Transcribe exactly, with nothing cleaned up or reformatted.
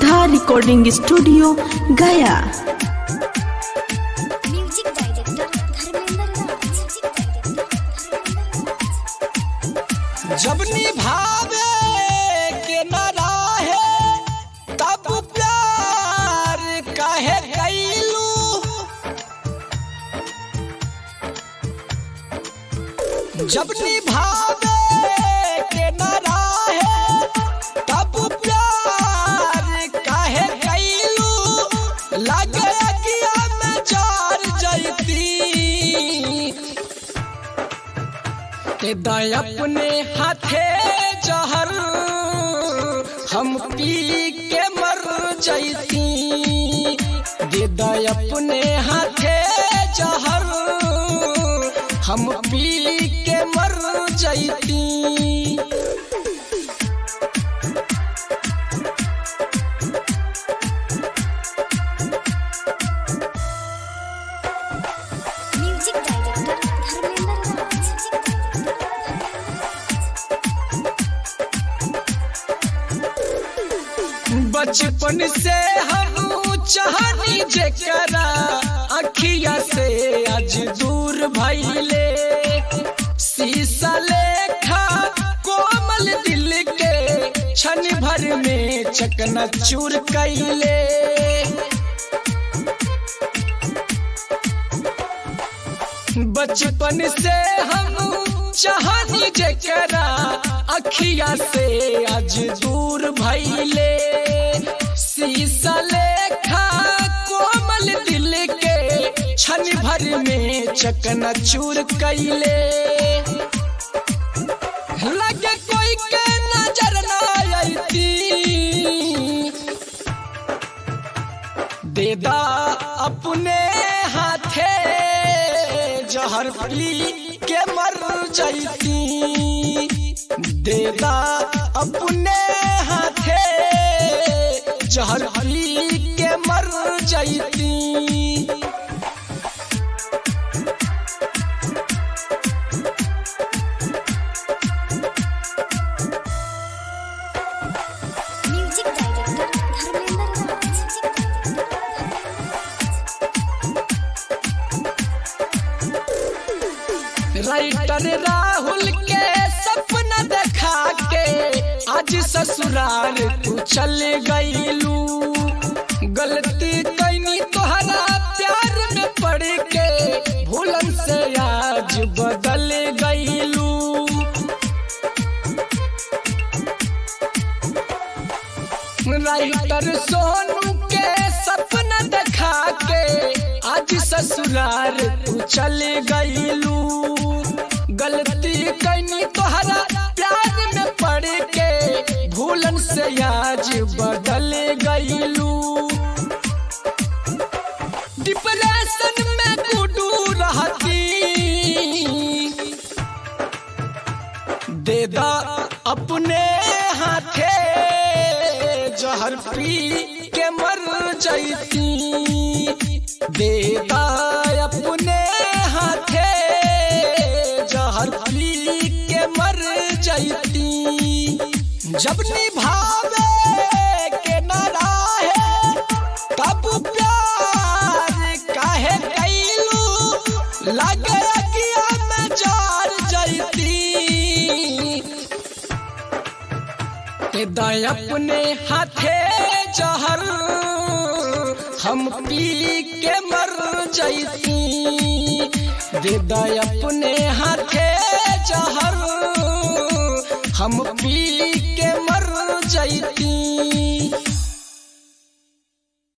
सुधा recording studio Gaya. Music director Dharmendra Raj. जब निभावे के न रहे तब प्यार काहे कैलू, जब निभावे के न रहे तब प्यार काहे कैलू, लगे अगिया में जार जैती ते दाय अपने हाथे जहर हम पी के मर जैती, दे दाय अपने हाथे जहर हम पी के मर जैती। Music director Dharmendra Raj. बचपन से हम चाहनी जेकरा अखिया से आज दूर भइले, शीशा लेखा कोमल दिल के क्षण भर में चकनाचूर कैले। बचपन से हम चाहनी जेकरा अखिया से आज दूर भइले, शीशा लेखा कोमल दिल के क्षण भर में चकनाचूर कैले। लगे कोई के नजर न आईती, देदा अपने हाथे जहर पी के मर जैती, देदा अपने हाथे जहर पी के मर जैती। Music director Dharmendra Raj. Writer Rahul के सपना देखा के आज ससुराल तू चल गईलू, गलती कैनी तोहरा प्यार में पड़ के भूलन से आज बदल गईलू। राइटर सोनू के सपना देखा के आज ससुराल तू चल गईलू, गलती कैनी तोहरा प्यार में पड़ के भूलन से आज बदल गईलू। डिप्रेशन में गुडू रहती, देदा अपने हाथे जहर पी के मर जैती, देदा अपने हाथे जहर पी के मर जैती। जब निभावे के न रहे तब प्यार काहे कैलू, लगे अगिया में जार जैती ते दाय अपने हाथे जहर हम पी के मर जैती, दे दाय अपने हाथे जहर हम पी